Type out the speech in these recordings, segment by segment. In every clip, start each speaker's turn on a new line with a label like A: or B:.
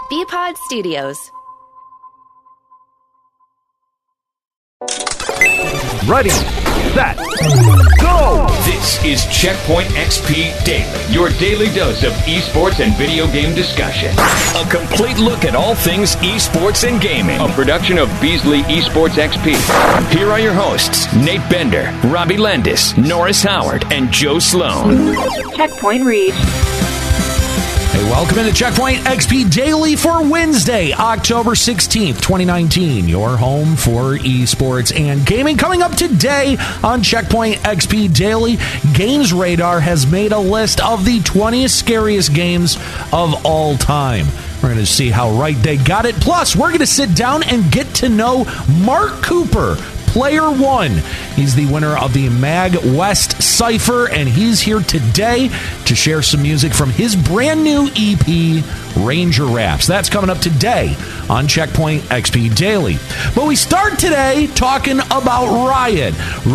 A: BPod Studios.
B: Ready, set, go!
C: This is Checkpoint XP Daily, your daily dose of esports and video game discussion. A complete look at all things esports and gaming. A production of Beasley Esports XP. Here are your hosts, Nate Bender, Robbie Landis, Norris Howard, and Joe Sloan.
D: Checkpoint reached.
E: Hey, welcome into Checkpoint XP Daily for Wednesday, October 16th, 2019. Your home for esports and gaming. Coming up today on Checkpoint XP Daily, Games Radar has made a list of the 20 scariest games of all time. We're going to see how right they got it. Plus, we're going to sit down and get to know Mark Cooper, Player One. He's the winner of the Mag West Cypher, and he's here today to share some music from his brand new EP, Ranger Raps. That's coming up today on Checkpoint XP Daily. But we start today talking about Riot.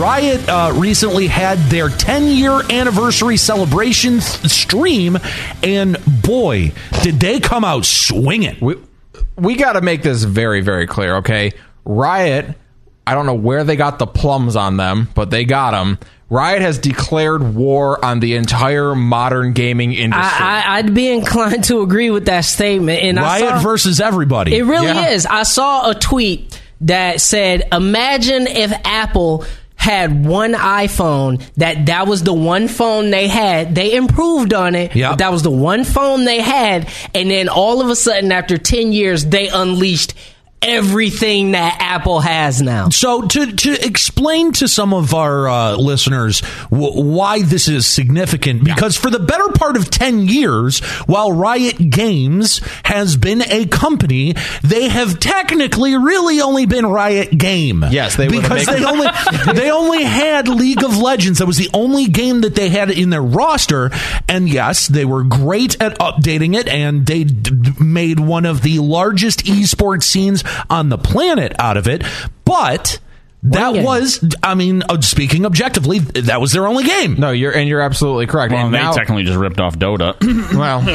E: Riot recently had their 10-year anniversary celebration stream, and boy, did they come out swinging.
F: We got to make this very, very clear, okay? Riot, I don't know where they got the plums on them, but they got them. Riot has declared war on the entire modern gaming industry.
G: I'd be inclined to agree with that statement. And
E: Riot versus everybody.
G: It really is. I saw a tweet that said, imagine if Apple had one iPhone, that was the one phone they had. They improved on it.
E: Yep.
G: But that was the one phone they had. And then all of a sudden, after 10 years, they unleashed everything that Apple has now.
E: So to explain to some of our listeners why this is significant, because for the better part of 10 years, while Riot Games has been a company, they have technically really only been Riot Game.
F: Yes,
E: because they only had League of Legends. That was the only game that they had in their roster. And yes, they were great at updating it, and they made one of the largest esports scenes on the planet out of it, but that was, I mean, speaking objectively, that was their only game.
F: No, you're absolutely correct.
H: Well,
F: and
H: they
F: now,
H: technically just ripped off Dota.
F: well,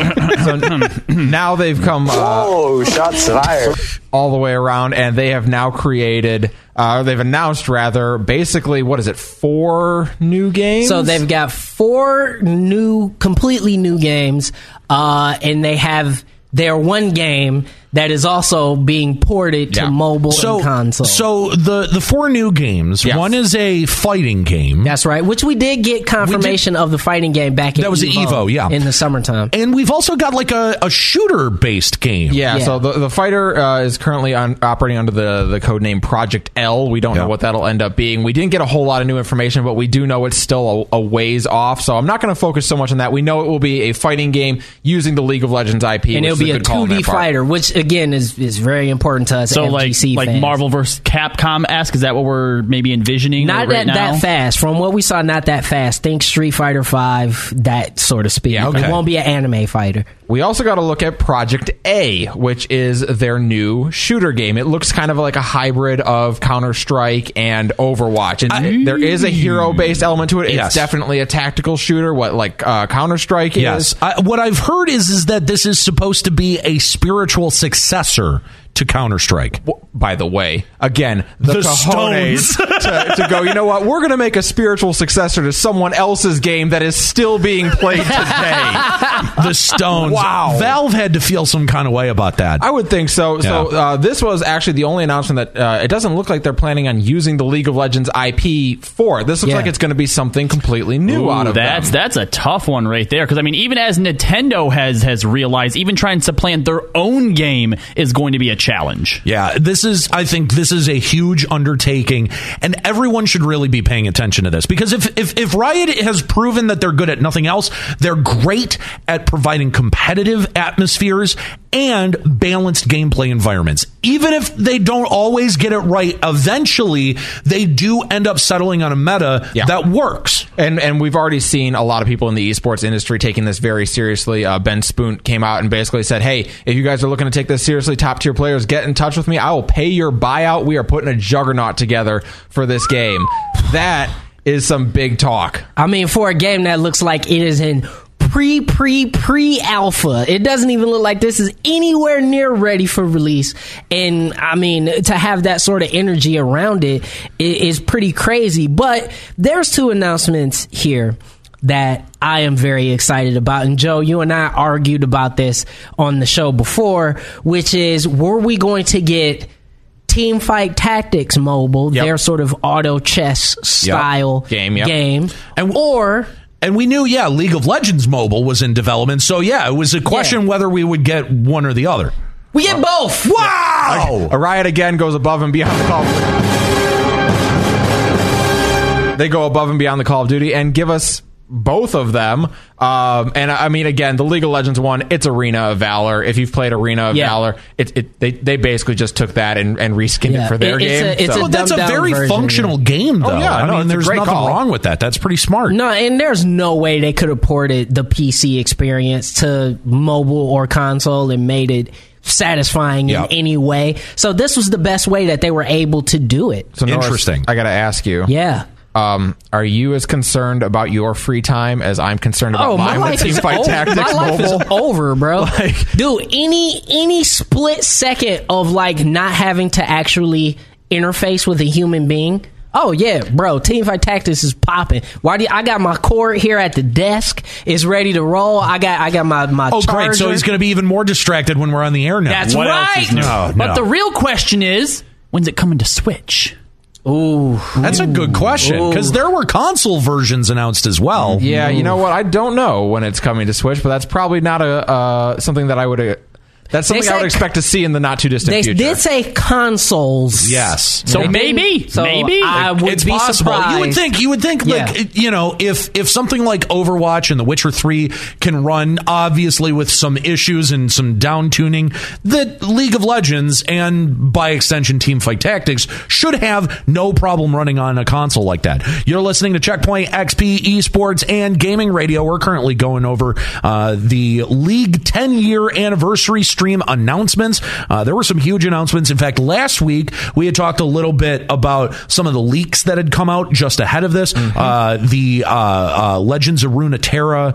F: so now they've come
I: shots fired
F: all the way around, and they have now created, they've announced rather, basically, what is it, 4 new games?
G: So they've got 4 completely new games, and they have their one game that is also being ported to mobile and console.
E: So the 4 new games, one is a fighting game.
G: That's right, which we did get confirmation of the fighting game back in
E: That was the Evo,
G: in the summertime.
E: And we've also got like a shooter-based game.
F: Yeah, so the fighter is currently operating under the code name Project L. We don't know what that'll end up being. We didn't get a whole lot of new information, but we do know it's still a ways off, so I'm not going to focus so much on that. We know it will be a fighting game using the League of Legends IP.
G: And it'll be a 2D fighter, which again is very important to us.
H: So
G: FGC
H: like
G: fans.
H: Marvel vs. Capcom-esque, is that what we're maybe envisioning?
G: Not
H: right now?
G: that fast. From what we saw, not that fast. Think Street Fighter V, that sort of speed.
E: Yeah, okay.
G: It won't be an anime fighter.
F: We also got to look at Project A, which is their new shooter game. It looks kind of like a hybrid of Counter-Strike and Overwatch. And there is a hero-based element to it. It's definitely a tactical shooter, like Counter-Strike is.
E: Yes. What I've heard is that this is supposed to be a spiritual successor to Counter-Strike.
F: By the way, again, the cojones to go, you know what, we're going to make a spiritual successor to someone else's game that is still being played today.
E: The Stones.
F: Wow.
E: Valve had to feel some kind of way about that.
F: I would think so.
E: Yeah.
F: So this was actually the only announcement that it doesn't look like they're planning on using the League of Legends IP for. This looks like it's going to be something completely new out of them.
H: That's a tough one right there, because I mean, even as Nintendo has realized, even trying to plan their own game is going to be a challenge.
E: Yeah, I think this is a huge undertaking, and everyone should really be paying attention to this, because if Riot has proven that they're good at nothing else, they're great at providing competitive atmospheres and balanced gameplay environments. Even if they don't always get it right, eventually they do end up settling on a meta that works.
F: And we've already seen a lot of people in the esports industry taking this very seriously. Ben Spoont came out and basically said, hey, if you guys are looking to take this seriously, top tier players, get in touch with me. I will pay your buyout. We are putting a juggernaut together for this game. That is some big talk.
G: I mean, for a game that looks like it is in pre-alpha. It doesn't even look like this is anywhere near ready for release. And I mean, to have that sort of energy around it is pretty crazy. But there's 2 announcements here that I am very excited about. And Joe, you and I argued about this on the show before, which is, were we going to get Teamfight Tactics Mobile, their sort of auto chess style game.
E: And we knew, League of Legends Mobile was in development. So, it was a question whether we would get one or the other.
G: We get both.
F: Wow! A Riot again goes above and beyond the Call of Duty. They go above and beyond the Call of Duty and give us both of them. And I mean, again, the League of Legends one, it's Arena of Valor. If you've played Arena of Valor, they basically just took that and reskinned it for their game.
E: That's a very functional game, though. I mean, there's nothing wrong with that. That's pretty smart.
G: No, and there's no way they could have ported the PC experience to mobile or console and made it satisfying in any way. So this was the best way that they were able to do it.
F: So Norris,
E: interesting.
F: I got to ask you.
G: Yeah.
F: Are you as concerned about your free time as I'm concerned about mine with Teamfight Tactics Mobile?
G: My life is over, bro. Dude, any split second of not having to actually interface with a human being. Oh yeah, bro. Teamfight Tactics is popping. I got my cord here at the desk. It's ready to roll. I got my charger.
E: Great. So he's going to be even more distracted when we're on the air now.
G: That's right.
E: No.
H: But the real question is, when's it coming to Switch?
G: Ooh,
E: that's a good question, because there were console versions announced as well.
F: Yeah, you know what? I don't know when it's coming to Switch, but that's probably not something that I would. That's something I would expect to see in the not too distant future.
G: They did say consoles.
E: Yes.
H: So maybe.
G: I would
E: it's
G: be
E: possible.
G: surprised.
E: You would think, if something like Overwatch and The Witcher 3 can run, obviously with some issues and some down tuning, that League of Legends and by extension Teamfight Tactics should have no problem running on a console like that. You're listening to Checkpoint XP Esports and Gaming Radio. We're currently going over the League 10-year anniversary stream announcements. There were some huge announcements. In fact, last week we had talked a little bit about some of the leaks that had come out just ahead of this. The Legends of Runeterra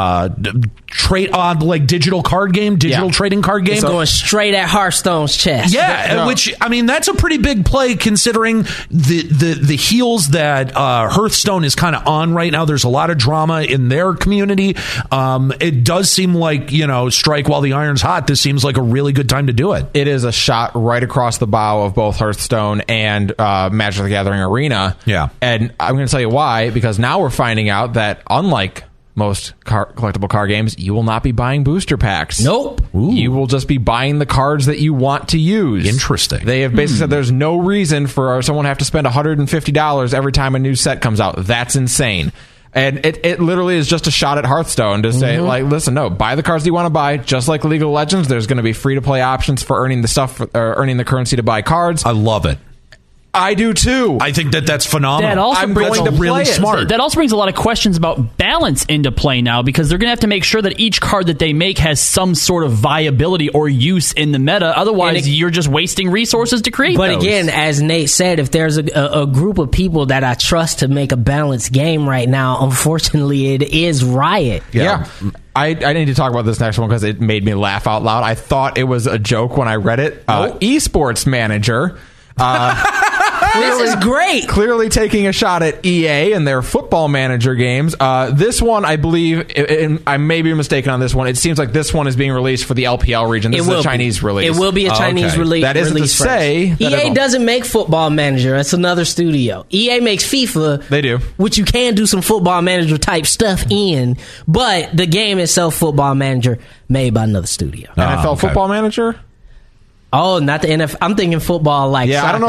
E: digital card game, trading card game.
G: It's going straight at Hearthstone's chest.
E: Yeah, which, I mean, that's a pretty big play considering the heels that Hearthstone is kind of on right now. There's a lot of drama in their community. It does seem like, strike while the iron's hot. This seems like a really good time to do it.
F: It is a shot right across the bow of both Hearthstone and Magic the Gathering Arena.
E: Yeah.
F: And I'm going to tell you why, because now we're finding out that unlike most collectible card games, you will not be buying booster packs.
G: Nope.
E: Ooh.
F: You will just be buying the cards that you want to use.
E: Interesting.
F: They have basically said there's no reason for someone to have to spend $150 every time a new set comes out. That's insane. And it literally is just a shot at Hearthstone to say, listen, no, buy the cards you want to buy. Just like League of Legends, there's going to be free-to-play options for earning the currency to buy cards.
E: I love it.
F: I do too.
E: I think that's phenomenal.
F: I'm going to
E: really
F: play it.
E: smart.
H: That also brings a lot of questions about balance into play now, because they're going to have to make sure that each card that they make has some sort of viability or use in the meta. Otherwise, you're just wasting resources to create
G: But
H: those.
G: again, as Nate said, if there's a group of people that I trust to make a balanced game right now, unfortunately, it is Riot.
F: Yeah. I need to talk about this next one because it made me laugh out loud. I thought it was a joke when I read it. Esports Manager.
G: This is great.
F: Clearly taking a shot at EA and their Football Manager games. This one, I believe, and I may be mistaken on this one, it seems like this one is being released for the LPL region. This is a Chinese release.
G: It will be a Chinese release.
F: That isn't to say
G: EA doesn't make Football Manager. It's another studio. EA makes FIFA.
F: They do.
G: Which you can do some Football Manager type stuff in, but the game itself, Football Manager, made by another studio.
F: NFL Football Manager?
G: Oh, not the NFL. I'm thinking football like soccer.
F: I don't know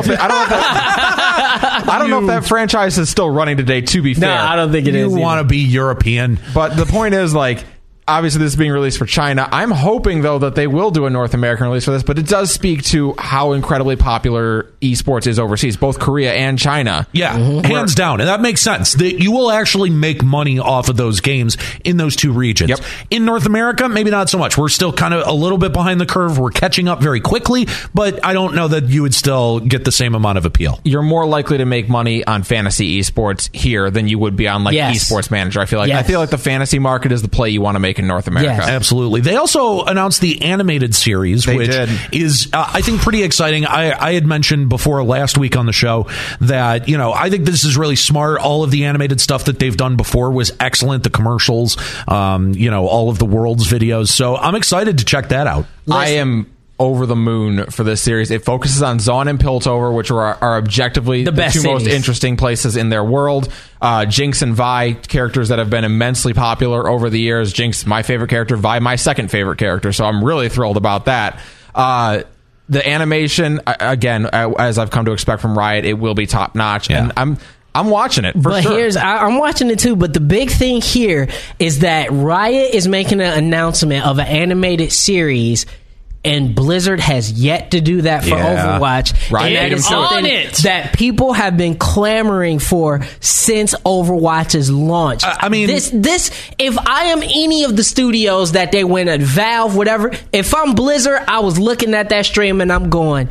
F: if that franchise is still running today, to be fair.
G: No, I don't think it is.
E: You want to be European.
F: But the point is, obviously this is being released for China. I'm hoping, though, that they will do a North American release for this, but it does speak to how incredibly popular esports is overseas, both Korea and China.
E: Yeah, hands down. And that makes sense. You will actually make money off of those games in those two regions.
F: Yep.
E: In North America, maybe not so much. We're still kind of a little bit behind the curve. We're catching up very quickly, but I don't know that you would still get the same amount of appeal.
F: You're more likely to make money on fantasy esports here than you would be on Esports Manager. I feel like the fantasy market is the play you want to make in North America.
G: Yes.
E: Absolutely. They also announced the animated series, which is, I think, pretty exciting. I had mentioned before last week on the show that, I think this is really smart. All of the animated stuff that they've done before was excellent. The commercials, all of the world's videos. So I'm excited to check that out.
F: I am over the moon for this series. It focuses on Zaun and Piltover, which are objectively the two most interesting places in their world. Jinx and Vi, characters that have been immensely popular over the years. Jinx, my favorite character. Vi, my second favorite character. So I'm really thrilled about that. The animation, again, as I've come to expect from Riot, it will be top notch. Yeah. And I'm watching it for sure.
G: I'm watching it too, but the big thing here is that Riot is making an announcement of an animated series, and Blizzard has yet to do that for Overwatch.
F: Riot
G: and that is something that people have been clamoring for since Overwatch's launch. This if I am any of the studios that they went at, Valve, whatever, if I'm Blizzard, I was looking at that stream and I'm going,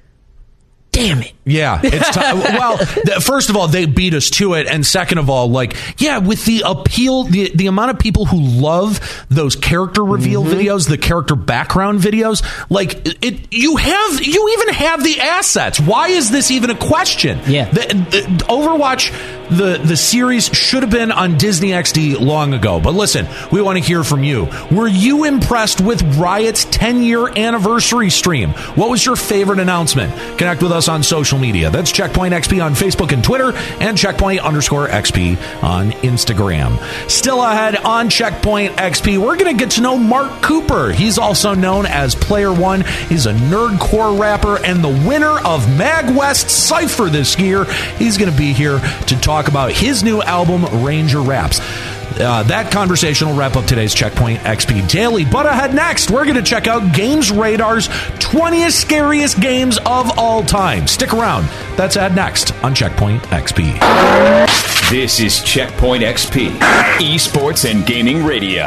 G: damn it.
E: Yeah, it's well, first of all, they beat us to it, and second of all, with the appeal, the amount of people who love those character reveal videos, the character background videos, you even have the assets. Why is this even a question?
G: Yeah,
E: Overwatch, the series should have been on Disney XD long ago. But listen, we want to hear from you. Were you impressed with Riot's 10-year anniversary stream? What was your favorite announcement? Connect with us on social media. That's Checkpoint XP on Facebook and Twitter, and Checkpoint_XP on Instagram. Still ahead on Checkpoint XP, we're going to get to know Mark Cooper. He's also known as Player One. He's a nerdcore rapper and the winner of MagWest Cypher this year. He's going to be here to talk about his new album, Ranger Raps. That conversation will wrap up today's Checkpoint XP Daily. But ahead next, we're going to check out Games Radar's 20th scariest games of all time. Stick around. That's ahead next on Checkpoint XP.
C: This is Checkpoint XP, Esports and Gaming Radio.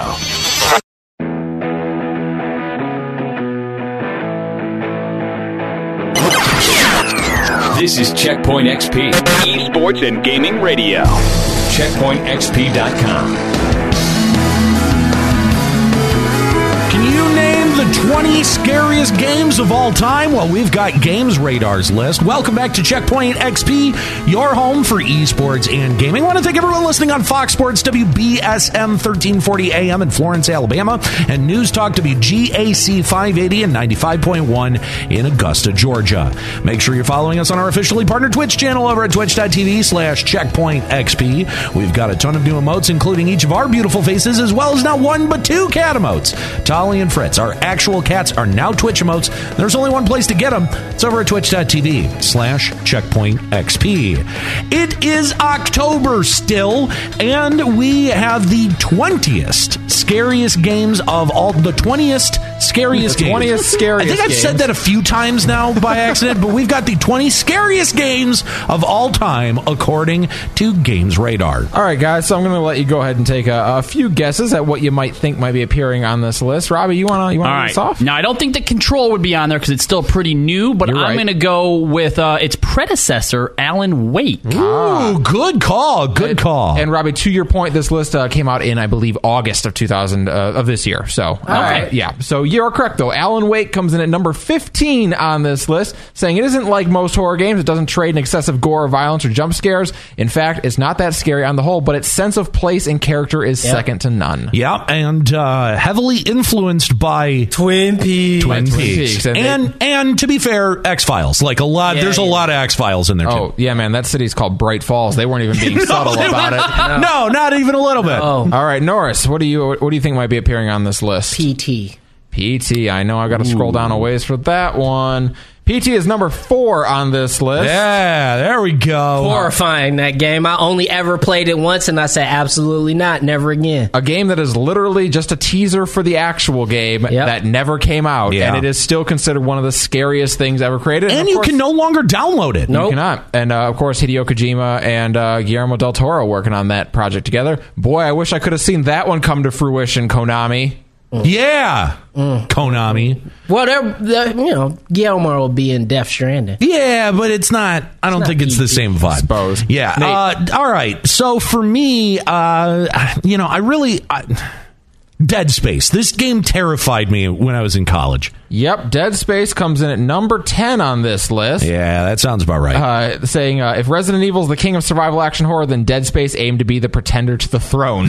C: This is Checkpoint XP, Esports and Gaming Radio. CheckpointXP.com.
E: Can you name the 20 scariest games of all time? Well, we've got Games Radar's list. Welcome back to Checkpoint XP, your home for esports and gaming. I want to thank everyone listening on Fox Sports WBSM 1340 AM in Florence, Alabama, and News Talk WGAC 580 and 95.1 in Augusta, Georgia. Make sure you're following us on our officially partnered Twitch channel over at twitch.tv/checkpointxp. We've got a ton of new emotes, including each of our beautiful faces, as well as not one but two cat emotes. Tolly and Fritz, our actual cats, are now Twitch emotes. There's only one place to get them. It's over at twitch.tv/checkpointxp. It is October still, and we have the 20th scariest games of all. The 20th scariest games.
F: 20th scariest
E: I think I've said that a few times now by accident, but we've got the 20 scariest games of all time, according to Games Radar.
F: All right, guys, so I'm going to let you go ahead and take a few guesses at what you might think might be appearing on this list. Robbie, you want to lead us off?
H: Now, I don't think the Control would be on there because it's still pretty new, but I'm going to go with its predecessor, Alan Wake.
E: Ooh, good call. Good call.
F: And Robbie, to your point, this list came out in, I believe, August of 2000 of this year. So, yeah. So you're correct, though. Alan Wake comes in at number 15 on this list, saying it isn't like most horror games. It doesn't trade in excessive gore or violence or jump scares. In fact, it's not that scary on the whole, but its sense of place and character is second to none.
E: Yeah, and heavily influenced by
G: Twin Peaks.
E: And to be fair, X-Files. There's a lot of X-Files in there, too.
F: Oh, yeah, man. That city's called Bright Falls. They weren't even being subtle about it.
E: No, not even a little bit.
F: Oh. All right, Norris, what do you think might be appearing on this list?
G: PT.
F: I know I got to scroll down a ways for that one. PT is number 4 on this list.
E: Yeah, there we go.
G: Horrifying, that game. I only ever played it once, and I said, absolutely not, never again.
F: A game that is literally just a teaser for the actual game that never came out, and it is still considered one of the scariest things ever created.
E: And you can no longer download it.
F: You cannot. And, of course, Hideo Kojima and Guillermo del Toro working on that project together. Boy, I wish I could have seen that one come to fruition, Konami.
E: Yeah, Konami.
G: Well, Guillermo will be in Death Stranding.
E: Yeah, but it's not. I don't think it's the same vibe.
F: Suppose.
E: Yeah. All right. So for me, Dead Space. This game terrified me when I was in college.
F: Yep, Dead Space comes in at number 10 on this list.
E: Yeah, that sounds about right.
F: Saying, if Resident Evil is the king of survival action horror, then Dead Space aimed to be the pretender to the throne.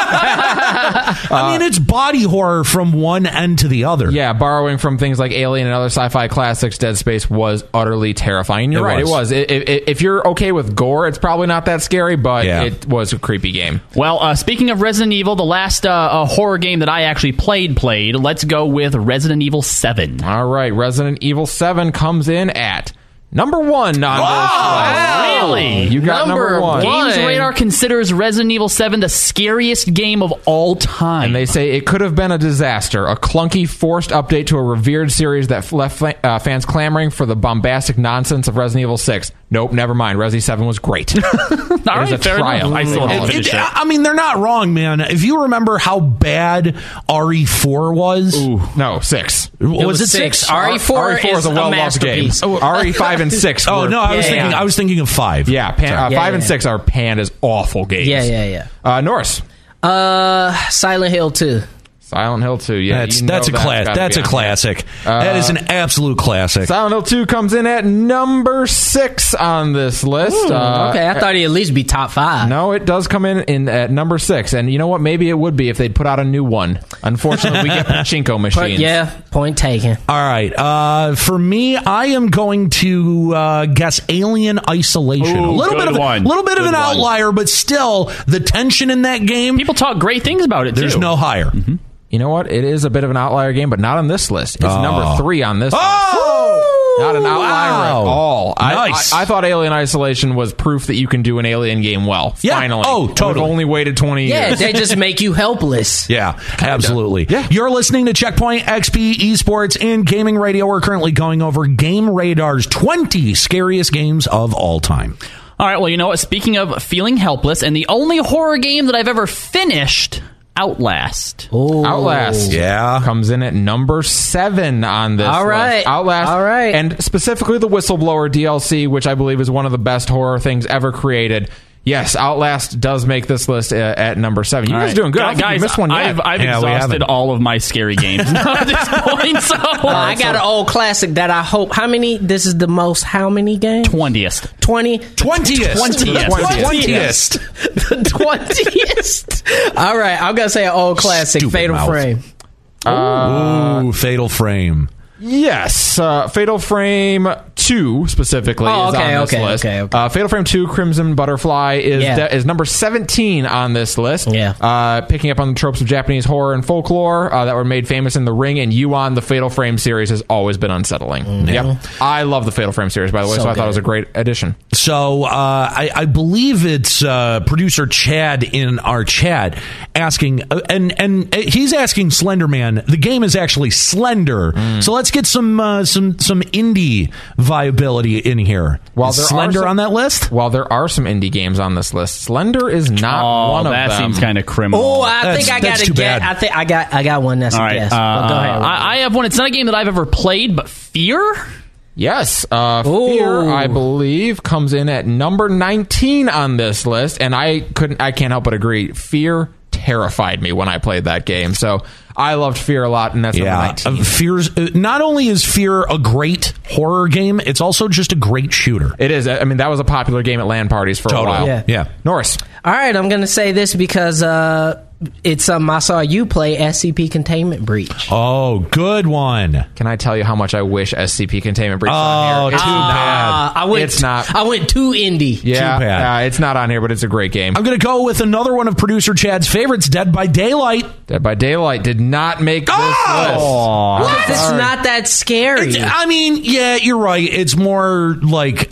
E: I mean, it's body horror from one end to the other.
F: Yeah, borrowing from things like Alien and other sci-fi classics, Dead Space was utterly terrifying. You're right, it was. If you're okay with gore, it's probably not that scary, but it was a creepy game.
H: Well, speaking of Resident Evil, the last horror game that I actually played, let's go with Resident Evil 7.
F: All right, Resident Evil 7 comes in at number 1 on this list.
H: Really?
F: You got number 1.
H: Games Radar considers Resident Evil 7 the scariest game of all time.
F: And they say it could have been a disaster, a clunky, forced update to a revered series that left fans clamoring for the bombastic nonsense of Resident Evil 6. Nope, never mind. Resi 7 was great. It was a triumph.
H: I still haven't finished it.
E: I mean, they're not wrong, man. If you remember how bad RE4 was...
F: Ooh, no, 6.
E: Was it 6?
G: RE4 is a well-loved game.
F: RE5 and 6.
E: Oh, no, I was thinking of 5.
F: Yeah, 5 and 6 are panned as awful games.
G: Yeah.
F: Norris.
G: Silent Hill 2.
F: Silent Hill 2, yeah.
E: That's a classic. That is an absolute classic.
F: Silent Hill 2 comes in at number 6 on this list.
G: Okay, I thought he'd at least be top 5.
F: No, it does come in at number 6. And you know what? Maybe it would be if they'd put out a new one. Unfortunately, we get pachinko machines.
G: Point taken.
E: All right. For me, I am going to guess Alien Isolation.
H: Ooh,
E: a little bit of an outlier, but still, the tension in that game.
H: People talk great things about it, too.
E: There's no higher.
F: Mm-hmm. You know what? It is a bit of an outlier game, but not on this list. It's number 3 on this list. Not an outlier at all.
E: Nice.
F: I thought Alien Isolation was proof that you can do an Alien game well.
E: Yeah.
F: Finally.
E: Oh, totally.
F: We've only waited 20 years.
G: Yeah, they just make you helpless.
E: Yeah, absolutely.
F: Yeah.
E: You're listening to Checkpoint XP Esports and Gaming Radio. We're currently going over Game Radar's 20 scariest games of all time.
H: All right, well, you know what? Speaking of feeling helpless, and the only horror game that I've ever finished... Outlast.
G: Ooh.
F: Outlast. Yeah. Comes in at number 7 on this list. Outlast.
G: All right.
F: And specifically the Whistleblower DLC, which I believe is one of the best horror things ever created. Yes, Outlast does make this list at number 7. You guys are doing good. I
H: guys,
F: you missed one yet.
H: I've exhausted all of my scary games now at this point. So
G: I got an old classic that I hope. How many? This is the most. How many games?
H: 20th.
G: 20.
E: 20th.
G: 20th. The 20th. All right, I'm gonna say an old classic.
E: Stupid
G: Fatal
E: mouth.
G: Frame.
E: Ooh, Fatal Frame.
F: Yes, Fatal Frame 2 specifically is on this list. Fatal Frame 2 Crimson Butterfly is number 17 on this list.
G: Yeah.
F: Picking up on the tropes of Japanese horror and folklore that were made famous in The Ring and Yuan, the Fatal Frame series has always been unsettling. Mm-hmm. Yep. I love the Fatal Frame series, by the way, so I thought it was a great addition.
E: So I believe it's producer Chad in our chat asking, and he's asking Slenderman. The game is actually Slender, so let's get some indie viability in here. Is Slender on that list?
F: Well, there are some indie games on this list. Slender is not one of them.
H: That seems kind of criminal.
G: Oh, I think I got to get. I think I got one that's a guess. Go ahead.
H: I have one. It's not a game that I've ever played, but Fear.
F: Yes, Fear, I believe, comes in at number 19 on this list, and I can't help but agree. Fear terrified me when I played that game, so I loved Fear a lot, and that's number 19.
E: Fear's not only is Fear a great horror game, it's also just a great shooter.
F: It is. I mean, that was a popular game at LAN parties for a while.
E: Yeah.
F: Norris.
G: All right, I'm going to say this because it's something I saw you play, SCP Containment Breach.
E: Oh, good one.
F: Can I tell you how much I wish SCP Containment Breach was
E: Oh,
F: on here?
E: too bad.
G: I went too indie.
F: Yeah,
E: Too bad.
F: it's not on here, but it's a great game.
E: I'm going to go with another one of producer Chad's favorites, Dead by Daylight.
F: Dead by Daylight did not make this list.
G: What? It's not that scary.
E: I mean, yeah, you're right. It's more like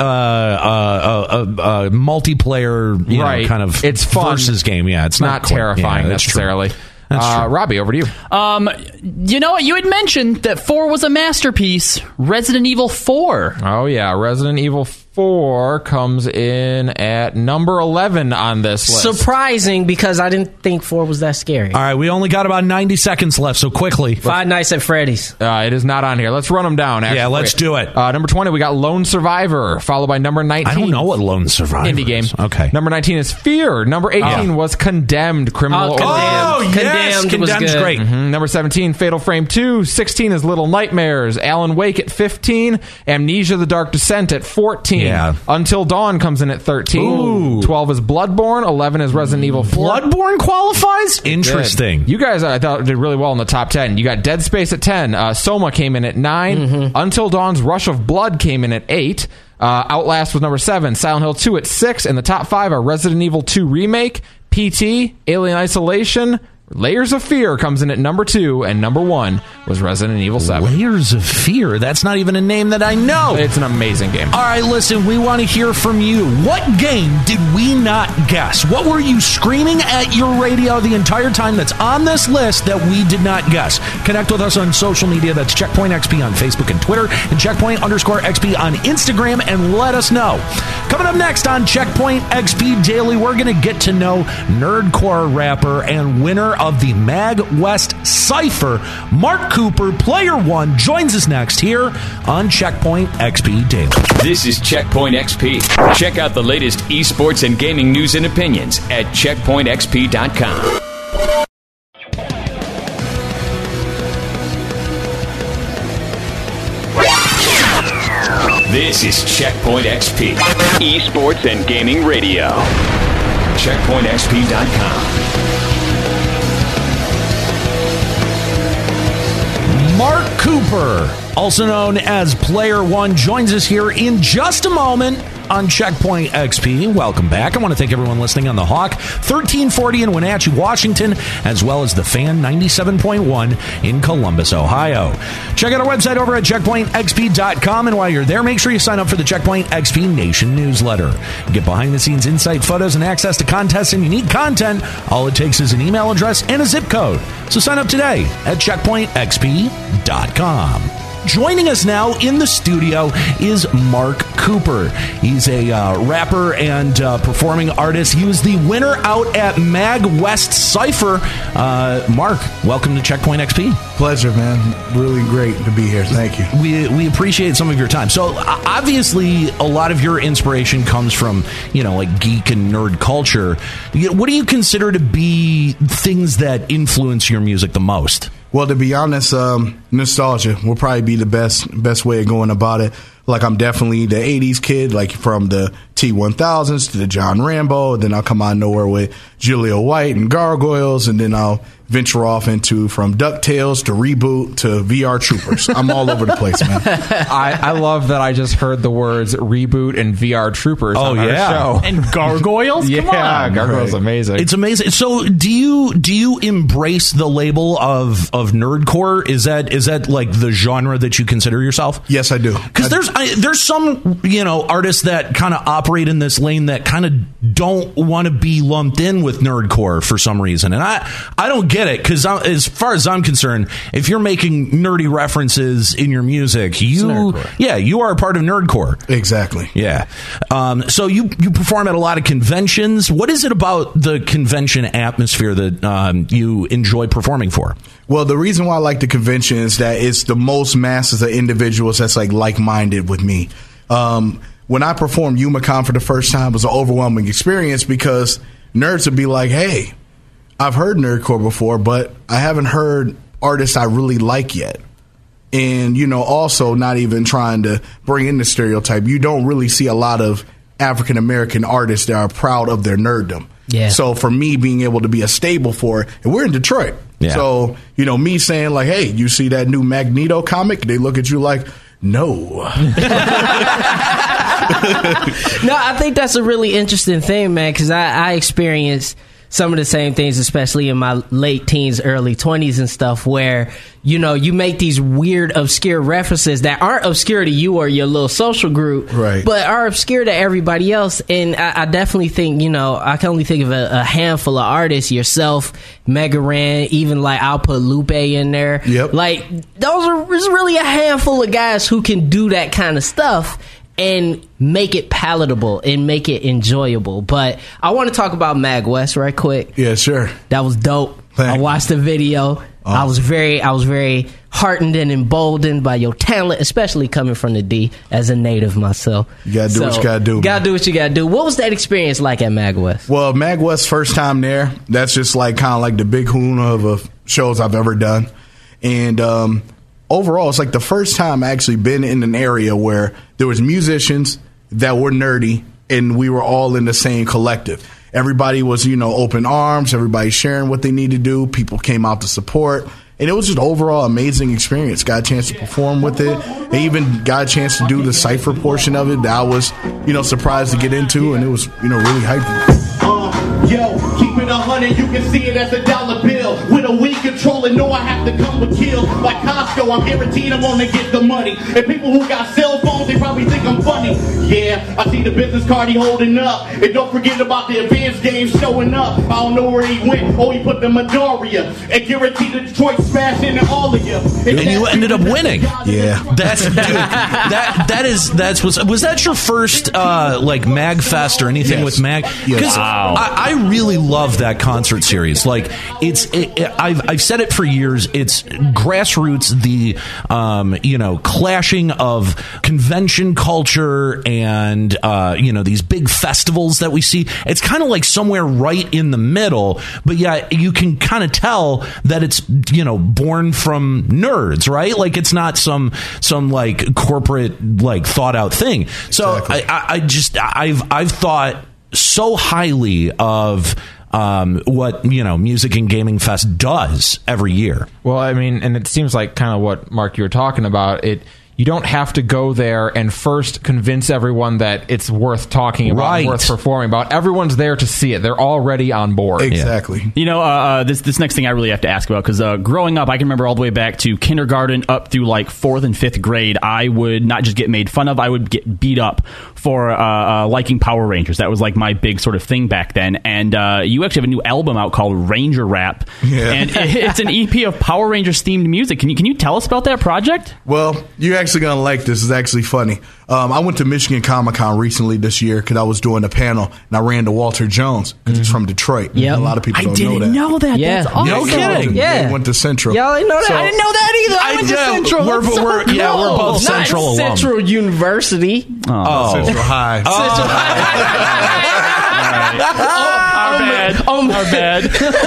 E: a multiplayer, you know, kind of
F: it's fun
E: versus game. Yeah, it's
F: not
E: quite-
F: terrifying
E: yeah, that's
F: necessarily.
E: True. That's true.
F: Robbie, over to you.
H: You know what? You had mentioned that 4 was a masterpiece. Resident Evil 4.
F: Oh, yeah. Resident Evil 4 comes in at number 11 on this list.
G: Surprising, because I didn't think 4 was that scary.
E: All right, we only got about 90 seconds left, so quickly.
G: Five Nights at Freddy's.
F: It is not on here. Let's run them down. Actually.
E: Yeah, let's do it.
F: Number 20, we got Lone Survivor, followed by number 19.
E: I don't know what Lone Survivor
F: Indie game.
E: is. Okay.
F: Number 19 is Fear. Number 18 was Condemned. Criminal.
E: Yes,
G: Condemned was
E: Condemned's
G: good.
E: great.
F: Number 17, Fatal Frame 2. 16 is Little Nightmares. Alan Wake at 15. Amnesia: The Dark Descent at 14.
E: Yeah.
F: Until Dawn comes in at 13.
E: Ooh.
F: 12 is Bloodborne. 11 is Resident Evil 4.
E: Bloodborne qualifies? Interesting.
F: Good. You guys, I thought, did really well in the top 10. You got Dead Space at 10. Soma came in at 9. Until Dawn's Rush of Blood came in at 8. Outlast was number 7. Silent Hill 2 at 6. And the top 5 are Resident Evil 2 Remake, PT, Alien Isolation, Layers of Fear comes in at number 2, and number 1 was Resident Evil 7.
E: Layers of Fear. That's not even a name that I know.
F: It's an amazing game.
E: All right, listen, we want to hear from you. What game did we not guess? What were you screaming at your radio the entire time that's on this list that we did not guess? Connect with us on social media. That's Checkpoint XP on Facebook and Twitter, and Checkpoint_XP on Instagram, and let us know. Coming up next on Checkpoint XP Daily, we're going to get to know nerdcore rapper and winner of the Mag West Cypher, Mark Cooper, Player One, joins us next here on Checkpoint XP Daily.
C: This is Checkpoint XP. Check out the latest esports and gaming news and opinions at checkpointxp.com. This is Checkpoint XP, esports and gaming radio. checkpointxp.com.
E: Mark Cooper, also known as Player One, joins us here in just a moment on Checkpoint XP. Welcome back. I want to thank everyone listening on the Hawk 1340 in Wenatchee, Washington, as well as the Fan 97.1 in Columbus, Ohio. Check out our website over at checkpointxp.com, and while you're there, make sure you sign up for the Checkpoint XP Nation newsletter. Get behind-the-scenes insight photos and access to contests and unique content. All it takes is an email address and a zip code. So sign up today at checkpointxp.com. Joining us now in the studio is Mark Cooper. He's a rapper and performing artist. He was the winner out at Mag West Cypher. Mark, welcome to Checkpoint XP.
A: Pleasure, man. Really great to be here. Thank you.
E: We appreciate some of your time. So obviously, a lot of your inspiration comes from, like geek and nerd culture. What do you consider to be things that influence your music the most?
A: Well, to be honest, nostalgia will probably be the best way of going about it. Like, I'm definitely the 80s kid, like from the T-1000s to the John Rambo. Then I'll come out of nowhere with Julia White and Gargoyles, and then I'll venture off into from DuckTales to Reboot to VR Troopers. I'm all over the place, man.
F: I love that I just heard the words Reboot and VR Troopers on our show.
H: And Gargoyles? Come on.
F: Gargoyles amazing.
E: It's amazing. So do you embrace the label of nerdcore? Is that like the genre that you consider yourself?
A: Yes, I do.
E: Because there's some artists that kind of operate in this lane that kind of don't want to be lumped in with nerdcore for some reason, and I don't get it, because as far as I'm concerned, if you're making nerdy references in your music, you are a part of nerdcore.
A: Exactly.
E: Yeah. So you perform at a lot of conventions. What is it about the convention atmosphere that you enjoy performing for?
A: Well, the reason why I like the convention is that it's the most masses of individuals that's like-minded with me. When I performed YumaCon for the first time, it was an overwhelming experience, because nerds would be like, hey, I've heard nerdcore before, but I haven't heard artists I really like yet. And, also not even trying to bring in the stereotype, you don't really see a lot of African American artists that are proud of their nerddom.
G: Yeah.
A: So for me, being able to be a stable for it, and we're in Detroit.
E: Yeah.
A: So, me saying like, hey, you see that new Magneto comic? They look at you like, no.
G: No, I think that's a really interesting thing, man, because I experienced some of the same things, especially in my late teens, early 20s and stuff, where, you make these weird, obscure references that aren't obscure to you or your little social group,
A: right,
G: but are obscure to everybody else. And I definitely think, I can only think of a handful of artists, yourself, Mega Ran, even like I'll put Lupe in there.
A: Yep.
G: Like, there's really a handful of guys who can do that kind of stuff and make it palatable and make it enjoyable. But I want to talk about Mag West right quick.
A: Yeah, sure.
G: That was dope.
A: Thanks.
G: I watched the video.
A: Awesome.
G: I was very heartened and emboldened by your talent, especially coming from the D as a native myself.
A: You gotta do what you gotta do.
G: Gotta do what you gotta do. What was that experience like at Mag West?
A: Well, Mag West, first time there. That's just like kind of like the big kahuna of shows I've ever done. And overall, it's like the first time I actually been in an area where there was musicians that were nerdy and we were all in the same collective. Everybody was, open arms, everybody sharing what they need to do. People came out to support. And it was just overall amazing experience. Got a chance to perform with it. They even got a chance to do the cypher portion of it that I was, surprised to get into. And it was, really hyping.
D: Yo, keep it 100, you can see it as a dollar bill. With a weed controller, know I have to come with kill. Like Costco, I'm guaranteed I'm gonna get the money. And people who got cell phones, they probably think I'm funny. Yeah, I see the business card he holding up. And don't forget about the advanced games showing up. I don't know where he went. Oh, he put the Midoriya. And guaranteed the Detroit smash into all of you.
E: And you ended up winning.
A: Yeah.
E: That's was that your first Mag Fest or anything
A: Yes.
E: with Mag? Because I really love that concert series. Like I've said it for years. It's grassroots, the clashing of convention culture and these big festivals that we see. It's kind of like somewhere right in the middle, but yeah, you can kind of tell that it's born from nerds, right? Like it's not some like corporate like thought out thing. So
A: Exactly.
E: I've thought so highly of what Music and Gaming Fest does every year.
F: Well, I mean, and it seems like kind of what, Mark, you were talking about. You don't have to go there and first convince everyone that it's worth talking about,
E: right,
F: worth performing about. Everyone's there to see it. They're already on board.
A: Exactly.
H: Yeah. This next thing I really have to ask about, because growing up, I can remember all the way back to kindergarten up through like 4th and 5th grade, I would not just get made fun of, I would get beat up for liking Power Rangers. That was like my big sort of thing back then. And you actually have a new album out called Ranger Rap.
A: Yeah.
H: And it's an EP of Power Rangers themed music. Can you tell us about that project?
A: Well, you're actually going to like this. It's actually funny. I went to Michigan Comic-Con recently this year because I was doing a panel, and I ran to Walter Jones because he's from Detroit.
G: Yep.
A: A lot of people
H: I
A: don't
H: didn't know that.
G: Yeah.
H: That's awesome.
E: No kidding.
G: Yeah.
A: They went to Central.
G: Y'all didn't know that?
A: So-
G: I didn't know that either. I went to Central.
E: We're both
G: Not
E: Central alum.
G: Central University.
A: Central High.
H: Our bad.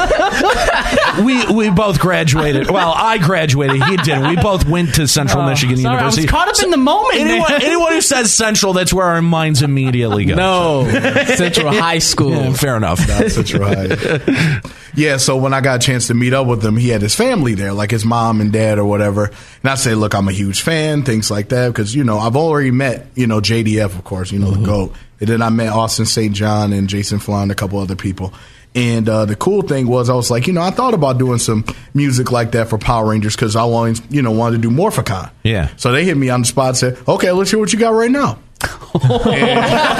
E: We both graduated. Well, I graduated. He didn't. We both went to Central Michigan
H: Sorry,
E: University.
H: I was caught up in the moment.
E: Anyone who says Central, that's where our minds immediately go.
G: No, Central High School.
E: Yeah, fair enough.
A: Not Central High. Yeah, so when I got a chance to meet up with him, he had his family there, like his mom and dad or whatever. And I say, look, I'm a huge fan, things like that, because, I've already met, JDF, of course, the GOAT. And then I met Austin St. John and Jason Flan and a couple other people. And the cool thing was, I was like, I thought about doing some music like that for Power Rangers because I always, wanted to do Morphicon.
E: Yeah.
A: So they hit me on the spot and said, okay, let's hear what you got right now. And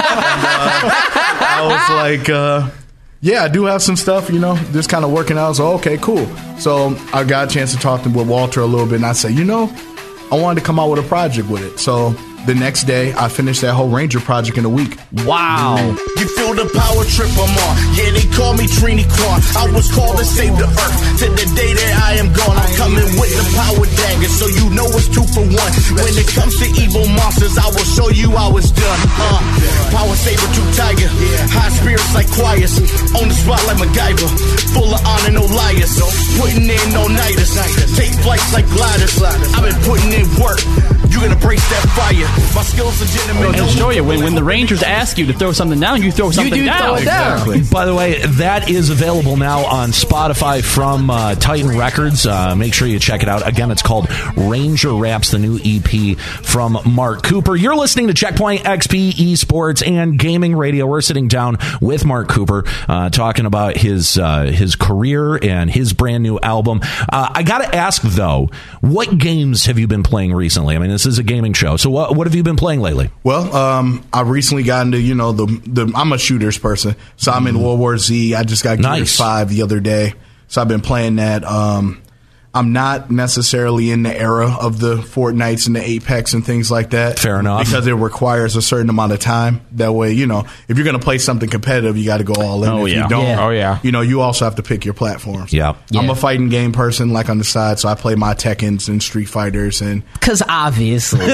A: I was like, yeah, I do have some stuff, just kind of working out. So, okay, cool. So I got a chance to talk with Walter a little bit, and I said, I wanted to come out with a project with it. So the next day, I finished that whole Ranger project in a week.
G: Wow.
D: You feel the power trip I'm on. Yeah, they call me Trini Quan. I was called to save the earth. To the day that I am gone, I'm coming with the power dagger, so you know it's 2 for 1. When it comes to evil monsters, I will show you how it's done. Power saber to tiger. High spirits like choirs. On the spot like MacGyver. Full of honor, no liars. Putting in no nighters. Take flights like gliders. I've been putting in work. You're gonna brace that fire. My skills legitimate.
H: I'll show you when the Rangers ask you to throw something down, you throw something down.
G: Throw it down.
A: Exactly.
E: By the way, that is available now on Spotify from Titan Records. Make sure you check it out. Again, it's called Ranger Raps, the new EP from Mark Cooper. You're listening to Checkpoint XP Esports and Gaming Radio. We're sitting down with Mark Cooper talking about his career and his brand new album. I got to ask, though, what games have you been playing recently? I mean, this is a gaming show. So what have you been playing lately?
A: Well, I recently got into, I'm a shooters person. So I'm in World War Z. I just got Gears 5 the other day. So I've been playing that. I'm not necessarily in the era of the Fortnites and the Apex and things like that.
E: Fair enough.
A: Because it requires a certain amount of time. That way, if you're going to play something competitive, you got to go all in. If you don't, you also have to pick your platforms.
E: Yeah.
A: I'm a fighting game person, like on the side, so I play my Tekkens and Street Fighters.
G: Because obviously.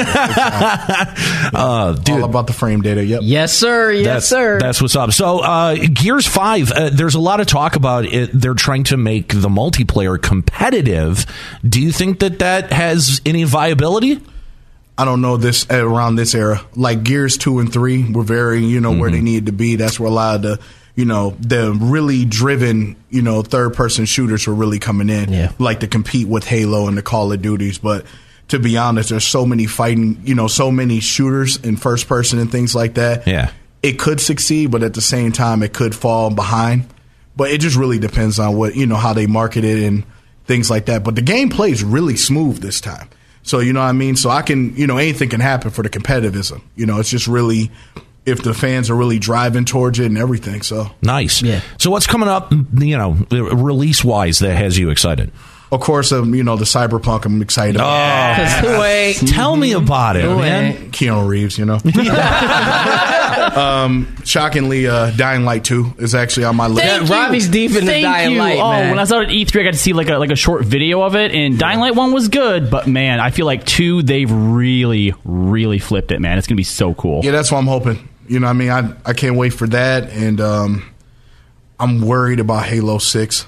A: All about the frame data, yep.
G: Yes, sir. Yes, sir.
E: That's what's up. So, Gears 5, there's a lot of talk about it. They're trying to make the multiplayer competitive. Do you think that has any viability?
A: I don't know this around this era. Like Gears 2 and 3 were very, where they needed to be. That's where a lot of the really driven, third-person shooters were really coming in, like to compete with Halo and the Call of Duties. But to be honest, there's so many so many shooters in first person and things like that.
E: Yeah,
A: it could succeed, but at the same time, it could fall behind. But it just really depends on what how they market it and things like that. But the gameplay is really smooth this time. So, you know what I mean? So I can, anything can happen for the competitivism. It's just really if the fans are really driving towards it and everything. So
E: nice. Yeah. So what's coming up, release-wise that has you excited?
A: Of course, the Cyberpunk I'm excited about.
G: Wait.
E: Tell me about it, man.
A: Keanu Reeves, Shockingly, Dying Light 2 is actually on my list.
G: Robbie's deep in the Dying Light, man.
H: When I saw it at E3, I got to see like a short video of it, and Dying Light 1 was good, but man, I feel like 2, they've really, really flipped it, man. It's going to be so cool.
A: Yeah, that's what I'm hoping. I can't wait for that, and I'm worried about Halo 6.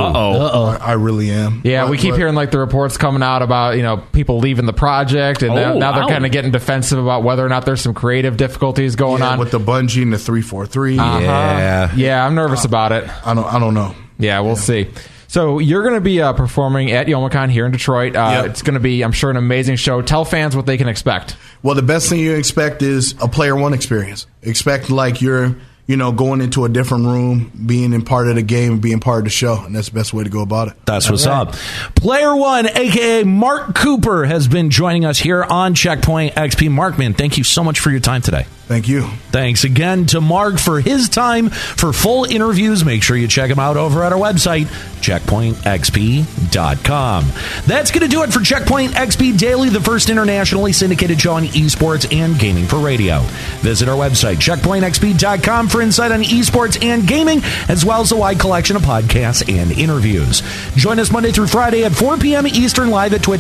A: I really am.
F: Yeah, we keep hearing the reports coming out about people leaving the project, and now they're kind of getting defensive about whether or not there's some creative difficulties going on
A: with the Bungie and the 343.
F: Yeah, I'm nervous about it.
A: I don't know.
F: Yeah, we'll see. So you're going to be performing at Youmacon here in Detroit. It's going to be, I'm sure, an amazing show. Tell fans what they can expect.
A: Well, the best thing you expect is a Player One experience. Expect you're going into a different room, being in part of the game, being part of the show, and that's the best way to go about it.
E: That's what's up. Player One, a.k.a. Mark Cooper, has been joining us here on Checkpoint XP. Mark, man, thank you so much for your time today.
A: Thank you.
E: Thanks again to Mark for his time. For full interviews, make sure you check him out over at our website, checkpointxp.com. That's going to do it for Checkpoint XP Daily, the first internationally syndicated show on esports and gaming for radio. Visit our website, checkpointxp.com, for insight on esports and gaming, as well as a wide collection of podcasts and interviews. Join us Monday through Friday at 4 p.m. Eastern live at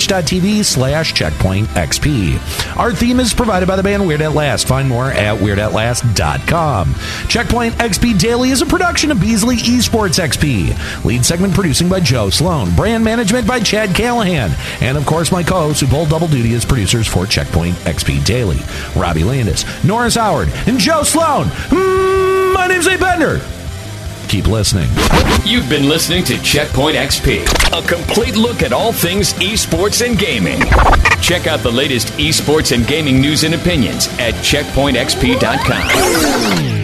E: twitch.tv/checkpointxp. Our theme is provided by the band Weird At Last. Find more at weirdAtLast.com. Checkpoint XP Daily is a production of Beasley Esports XP. Lead segment producing by Joe Sloan. Brand management by Chad Callahan. And of course, my co-hosts who pull double duty as producers for Checkpoint XP Daily. Robbie Landis, Norris Howard, and Joe Sloan. My name's Abe Bender. Keep listening.
C: You've been listening to Checkpoint XP, a complete look at all things esports and gaming. Check out the latest esports and gaming news and opinions at checkpointxp.com.